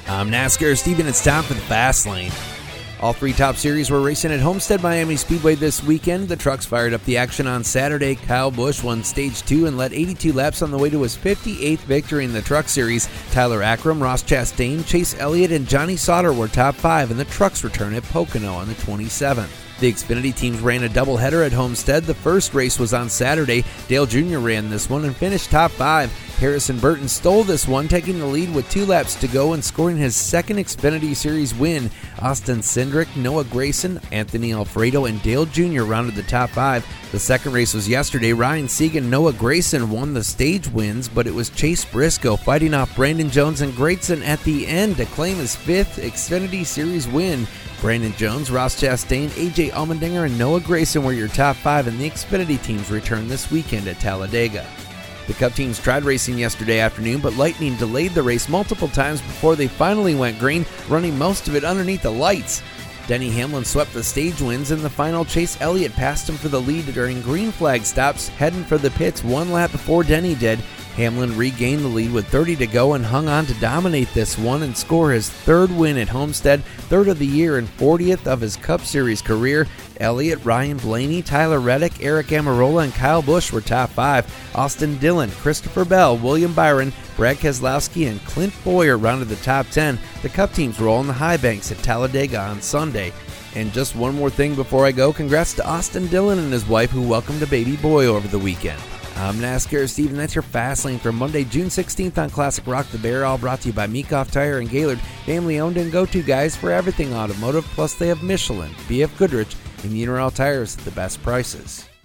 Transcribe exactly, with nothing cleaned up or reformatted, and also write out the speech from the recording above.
I'm NASCAR Steven. It's time for the Fast Lane. All three top series were racing at Homestead Miami Speedway this weekend. The trucks fired up the action on Saturday. Kyle Busch won stage two and led eighty-two laps on the way to his fifty-eighth victory in the truck series. Tyler Ackrum, Ross Chastain, Chase Elliott, and Johnny Sauter were top five in the trucks return at Pocono on the twenty-seventh. The Xfinity teams ran a doubleheader at Homestead. The first race was on Saturday. Dale Junior ran this one and finished top five. Harrison Burton stole this one, taking the lead with two laps to go and scoring his second Xfinity Series win. Austin Cindric, Noah Gragson, Anthony Alfredo, and Dale Junior rounded the top five. The second race was yesterday. Ryan Sieg and Noah Gragson won the stage wins, but it was Chase Briscoe fighting off Brandon Jones and Gragson at the end to claim his fifth Xfinity Series win. Brandon Jones, Ross Chastain, A J Allmendinger, and Noah Gragson were your top five in the Xfinity team's return this weekend at Talladega. The Cup teams tried racing yesterday afternoon, but Lightning delayed the race multiple times before they finally went green, running most of it underneath the lights. Denny Hamlin swept the stage wins. In the final, Chase Elliott passed him for the lead during green flag stops, heading for the pits one lap before Denny did. Hamlin regained the lead with thirty to go and hung on to dominate this one and score his third win at Homestead, third of the year and fortieth of his Cup Series career. Elliott, Ryan Blaney, Tyler Reddick, Eric Amarola, and Kyle Busch were top five. Austin Dillon, Christopher Bell, William Byron, Brad Keselowski, and Clint Bowyer rounded the top ten. The Cup teams roll in the high banks at Talladega on Sunday. And just one more thing before I go, congrats to Austin Dillon and his wife who welcomed a baby boy over the weekend. I'm NASCAR Steven. That's your Fast Lane for Monday, June sixteenth on Classic Rock the Bear, all brought to you by Meekoff Tire and Gaylord. Family owned and go-to guys for everything automotive, plus they have Michelin, B F Goodrich, and Uniroyal Tires at the best prices.